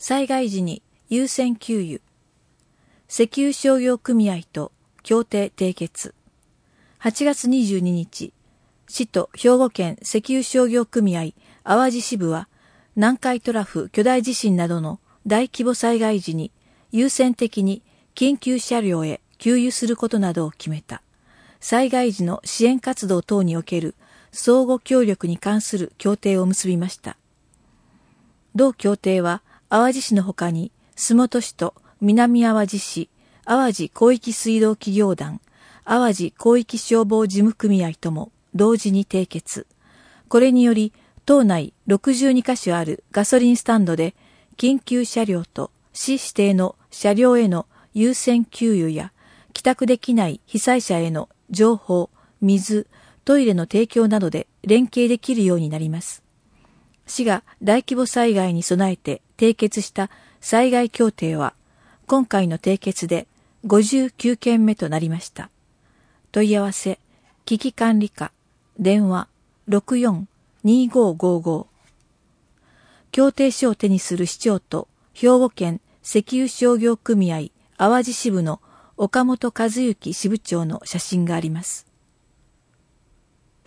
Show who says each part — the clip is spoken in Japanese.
Speaker 1: 災害時に優先給油。石油商業組合と協定締結。8月22日、市と兵庫県石油商業組合淡路支部は、南海トラフ巨大地震などの大規模災害時に優先的に緊急車両へ給油することなどを決めた。災害時の支援活動等における相互協力に関する協定を結びました。同協定は、淡路市のほかに、洲本市と南淡路市、淡路広域水道企業団、淡路広域消防事務組合とも同時に締結。これにより、島内62カ所あるガソリンスタンドで、緊急車両と市指定の車両への優先給油や、帰宅できない被災者への情報、水、トイレの提供などで連携できるようになります。市が大規模災害に備えて締結した災害協定は、今回の締結で59件目となりました。問い合わせ、危機管理課、電話 64-2555。協定書を手にする市長と兵庫県石油商業組合淡路支部の岡本和幸支部長の写真があります。